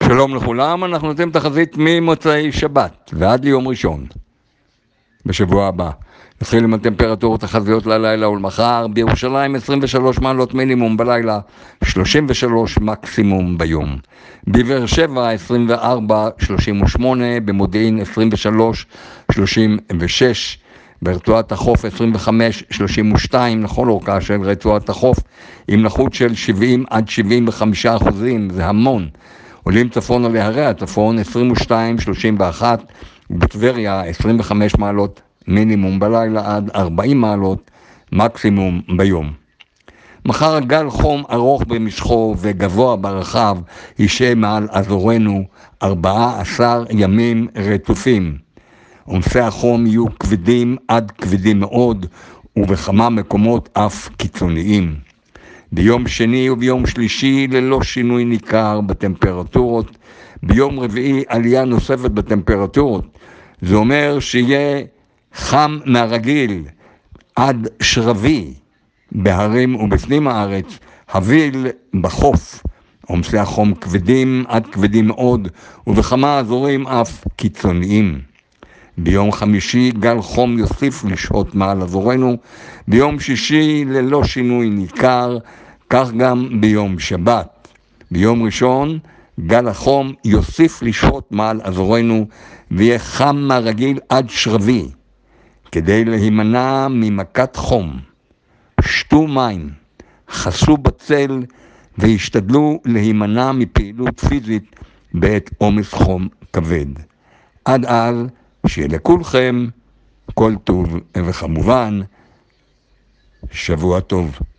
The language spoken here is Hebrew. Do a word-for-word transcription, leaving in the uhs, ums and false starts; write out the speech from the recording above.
שלום לכולם, אנחנו נותנים תחזית ממוצאי שבת ועד ליום ראשון בשבוע הבא. נתחיל עם הטמפרטורות תחזיות ללילה ולמחר. בירושלים עשרים ושלוש מעלות מינימום בלילה, שלושים ושלוש מקסימום ביום. בבאר שבע עשרים וארבע שלושים ושמונה, במודיעין עשרים ושלוש שלושים ושש, ברצועת החוף עשרים וחמש שלושים ושתיים, לכל אורכה של רצועת החוף, עם לחות של שבעים עד שבעים וחמישה אחוזים, זה המון. עולים צפון על ההרי הצפון עשרים ושתיים שלושים ואחת, בטבריה עשרים וחמש מעלות מינימום בלילה עד ארבעים מעלות מקסימום ביום. מחר גל חום ארוך במשכו וגבוה ברחב ישעה מעל אזורנו ארבעה עשר ימים רצופים. עומסי החום יהיו כבדים עד כבדים מאוד, ובכמה מקומות אף קיצוניים. ביום שני וביום שלישי ללא שינוי ניכר בטמפרטורות. ביום רביעי עלייה נוספת בטמפרטורות. זה אומר שיהיה חם מהרגיל עד שרבי בהרים ובפנים הארץ, הביל בחוף. עומסי החום כבדים עד כבדים מאוד, ובכמה אזורים אף קיצוניים. ביום חמישי גל חום יוסיף לשהות מעל אזורנו. ביום שישי ללא שינוי ניכר, כך גם ביום שבת. ביום ראשון גל החום יוסיף לשהות מעל אזורנו ויהיה חם מהרגיל עד שרבי. כדי להימנע ממכת חום, שתו מים, חסו בצל והשתדלו להימנע מפעילות פיזית בעת עומס חום כבד. עד אז שיהיה לכולכם כל טוב, וכמובן שבוע טוב.